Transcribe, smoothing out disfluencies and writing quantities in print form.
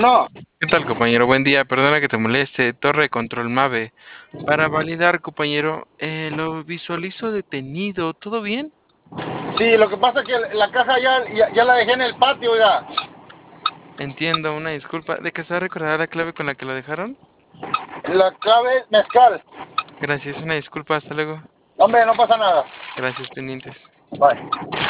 Bueno, ¿Qué tal, compañero? Buen día, perdona que te moleste. Torre de control MAVE. Para validar, compañero, lo visualizo detenido. ¿Todo bien? sí, lo que pasa es que la caja ya la dejé en el patio, oiga. Entiendo, una disculpa. ¿De que se va a recordar la clave con la que lo dejaron? La clave es mezcal. Gracias, una disculpa. Hasta luego. Hombre, no pasa nada. Gracias, pendientes. Bye.